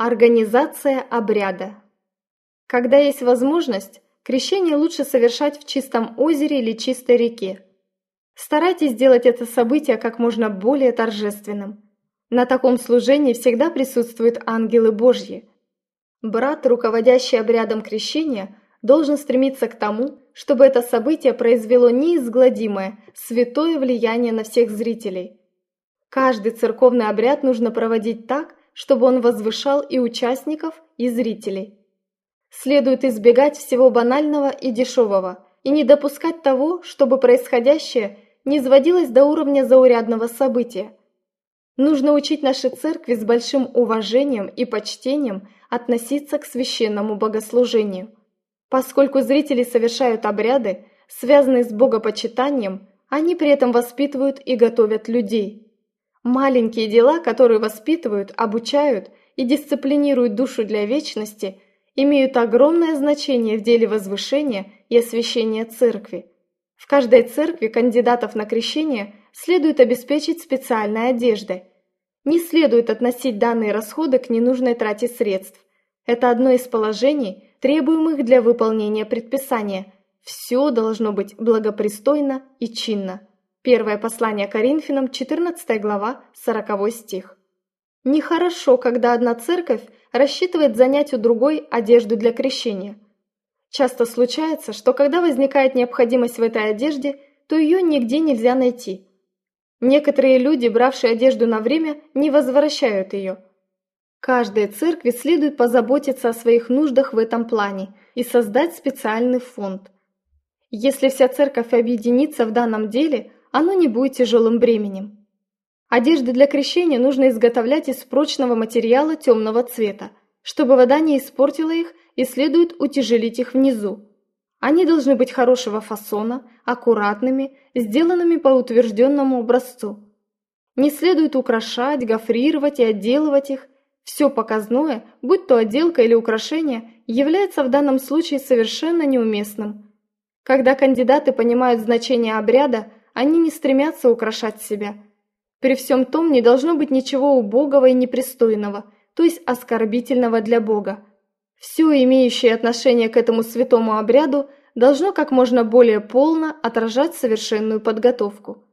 Организация обряда. Когда есть возможность, крещение лучше совершать в чистом озере или чистой реке. Старайтесь сделать это событие как можно более торжественным. На таком служении всегда присутствуют ангелы Божьи. Брат, руководящий обрядом крещения, должен стремиться к тому, чтобы это событие произвело неизгладимое, святое влияние на всех зрителей. Каждый церковный обряд нужно проводить так, чтобы он возвышал и участников, и зрителей. Следует избегать всего банального и дешевого, и не допускать того, чтобы происходящее низводилось до уровня заурядного события. Нужно учить наши церкви с большим уважением и почтением относиться к священному богослужению. Поскольку зрители совершают обряды, связанные с богопочитанием, они при этом воспитывают и готовят людей. Маленькие дела, которые воспитывают, обучают и дисциплинируют душу для вечности, имеют огромное значение в деле возвышения и освящения церкви. В каждой церкви кандидатов на крещение следует обеспечить специальной одеждой. Не следует относить данные расходы к ненужной трате средств. Это одно из положений, требуемых для выполнения предписания. Все должно быть благопристойно и чинно. Первое послание Коринфянам, 14 глава, 40 стих. Нехорошо, когда одна церковь рассчитывает занять у другой одежду для крещения. Часто случается, что когда возникает необходимость в этой одежде, то ее нигде нельзя найти. Некоторые люди, бравшие одежду на время, не возвращают ее. Каждой церкви следует позаботиться о своих нуждах в этом плане и создать специальный фонд. Если вся церковь объединится в данном деле, оно не будет тяжелым бременем. Одежды для крещения нужно изготовлять из прочного материала темного цвета, чтобы вода не испортила их, и следует утяжелить их внизу. Они должны быть хорошего фасона, аккуратными, сделанными по утвержденному образцу. Не следует украшать, гофрировать и отделывать их. Все показное, будь то отделка или украшение, является в данном случае совершенно неуместным. Когда кандидаты понимают значение обряда, они не стремятся украшать себя. При всем том не должно быть ничего убогого и непристойного, то есть оскорбительного для Бога. Все, имеющее отношение к этому святому обряду, должно как можно более полно отражать совершенную подготовку.